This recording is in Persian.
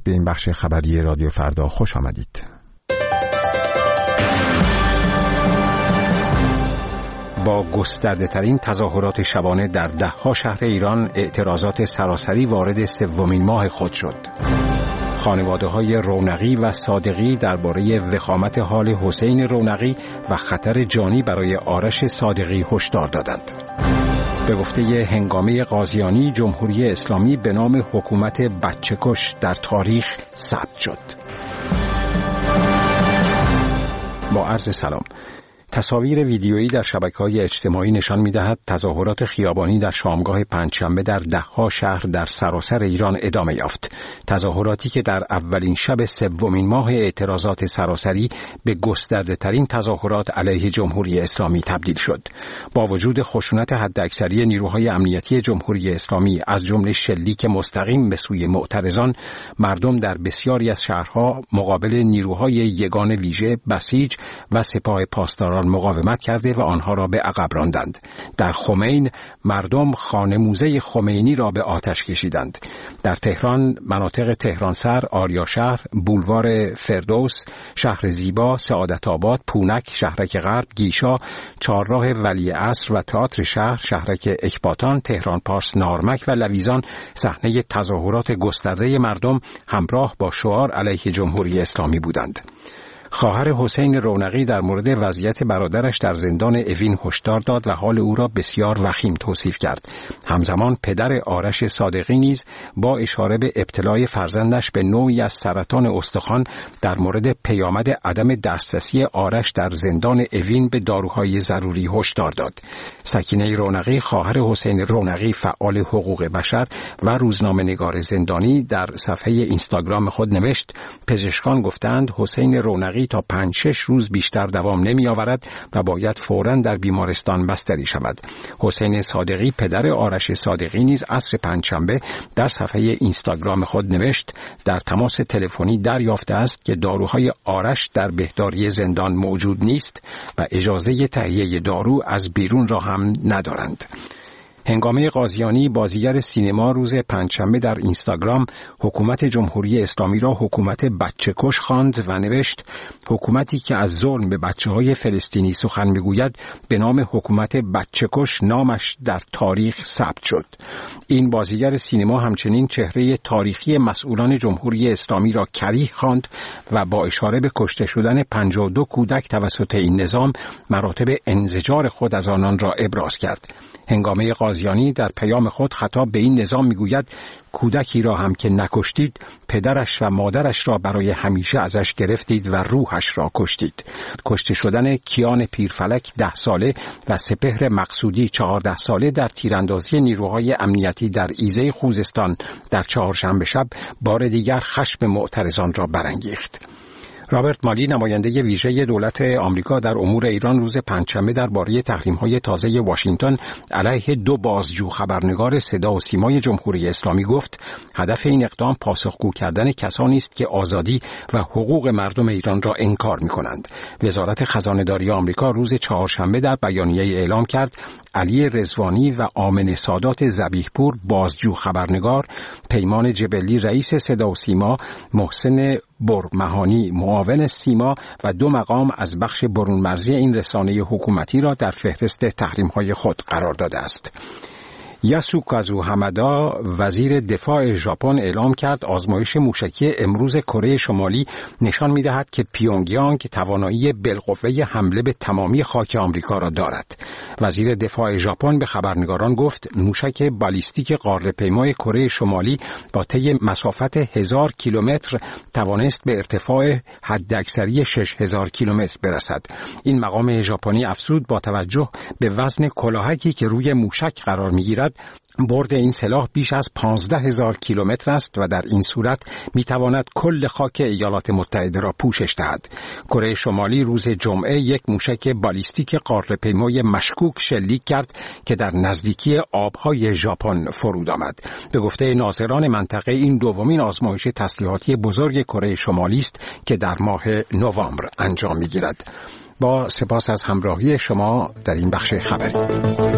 به این بخش خبری رادیو فردا خوش آمدید. با گسترده ترین تظاهرات شبانه در ده‌ها شهر ایران، اعتراضات سراسری وارد سومین ماه خود شد. خانواده‌های رونقی و صادقی درباره وخامت حال حسین رونقی و خطر جانی برای آرش صادقی هشدار دادند. به گفته هنگامه قاضیانی، جمهوری اسلامی به نام حکومت بچه‌کش در تاریخ ثبت شد. با عرض سلام. تصاویر ویدیویی در شبکه‌های اجتماعی نشان می‌دهد تظاهرات خیابانی در شامگاه پنجشنبه در ده‌ها شهر در سراسر ایران ادامه یافت. تظاهراتی که در اولین شب سومین ماه اعتراضات سراسری به گسترده‌ترین تظاهرات علیه جمهوری اسلامی تبدیل شد. با وجود خشونت حداکثری نیروهای امنیتی جمهوری اسلامی از جمله شلیک مستقیم به سوی معترضان، مردم در بسیاری از شهرها مقابل نیروهای یگان ویژه، بسیج و سپاه پاسداران مقاومت کرده و آنها را به عقب راندند. در خمین مردم خانه موزه خمینی را به آتش کشیدند. در تهران مناطق تهرانسر، آریاشهر، بولوار فردوس، شهر زیبا، سعادت آباد، پونک، شهرک غرب، گیشا، چهارراه ولیعصر و تئاتر شهر، شهرک اکباتان، تهران پارس، نارمک و لویزان صحنه تظاهرات گسترده مردم همراه با شعار علیه جمهوری اسلامی بودند. خواهر حسین رونقی در مورد وضعیت برادرش در زندان اوین هشدار داد و حال او را بسیار وخیم توصیف کرد. همزمان پدر آرش صادقی نیز با اشاره به ابتلای فرزندش به نوعی از سرطان استخوان در مورد پیامد عدم دسترسی آرش در زندان اوین به داروهای ضروری هشدار داد. سکینه رونقی، خواهر حسین رونقی، فعال حقوق بشر و روزنامه‌نگار زندانی، در صفحه اینستاگرام خود نوشت: پزشکان گفتند حسین رونقی تا 5-6 روز بیشتر دوام نمی آورد و باید فوراً در بیمارستان بستری شود. حسین صادقی، پدر آرش صادقی، نیز عصر پنجشنبه در صفحه اینستاگرام خود نوشت: در تماس تلفنی دریافته است که داروهای آرش در بهداری زندان موجود نیست و اجازه تهیه دارو از بیرون را هم ندارند. هنگامه قاضیانی، بازیگر سینما، روز پنجشنبه در اینستاگرام حکومت جمهوری اسلامی را حکومت بچه‌کش خواند و نوشت: حکومتی که از ظلم به بچه‌های فلسطینی سخن می‌گوید به نام حکومت بچه‌کش نامش در تاریخ ثبت شد. این بازیگر سینما همچنین چهره تاریخی مسئولان جمهوری اسلامی را کریه خواند و با اشاره به کشته شدن 52 کودک توسط این نظام، مراتب انزجار خود از آنان را ابراز کرد. هنگامه قاضیانی در پیام خود خطاب به این نظام میگوید: کودکی را هم که نکشتید، پدرش و مادرش را برای همیشه ازش گرفتید و روحش را کشتید. کشته شدن کیان پیرفلک 10 ساله و سپهر مقصودی 14 ساله در تیراندازی نیروهای امنیتی در ایزه خوزستان در چهارشنبه شب بار دیگر خشم معترضان را برانگیخت. رابرت مالی، نماینده ویژه دولت آمریکا در امور ایران، روز پنجشنبه درباره تحریم‌های تازه واشنگتن علیه 2 بازجو خبرنگار صدا و سیمای جمهوری اسلامی گفت: هدف این اقدام پاسخگو کردن کسانی است که آزادی و حقوق مردم ایران را انکار می‌کنند. وزارت خزانه‌داری آمریکا روز چهارشنبه در بیانیه اعلام کرد علی رضوانی و آمنه سادات ذبیح‌پور بازجو خبرنگار، پیمان جبلی رئیس صدا و سیما، محسن برمهانی معاون سیما و 2 مقام از بخش برون مرزی این رسانه حکومتی را در فهرست تحریم‌های خود قرار داده است. یاسوکازو همادا، وزیر دفاع ژاپن، اعلام کرد آزمایش موشکی امروز کره شمالی نشان می‌دهد که پیونگیانگ توانایی بالقوه حمله به تمامی خاک آمریکا را دارد. وزیر دفاع ژاپن به خبرنگاران گفت موشک بالیستیک قاره‌پیمای کره شمالی با طی مسافت 1000 کیلومتر توانست به ارتفاع حداکثری 6000 کیلومتر برسد. این مقام ژاپنی افزود با توجه به وزن کلاهکی که روی موشک قرار می‌گیرد، برد این سلاح بیش از 15000 کیلومتر است و در این صورت میتواند کل خاک ایالات متحده را پوشش دهد. کره شمالی روز جمعه یک موشک بالیستیک قاره‌پیمای مشکوک شلیک کرد که در نزدیکی آبهای ژاپن فرود آمد. به گفته ناظران منطقه، این دومین آزمایش تسلیحاتی بزرگ کره شمالی است که در ماه نوامبر انجام میگیرد. با سپاس از همراهی شما در این بخش خبری.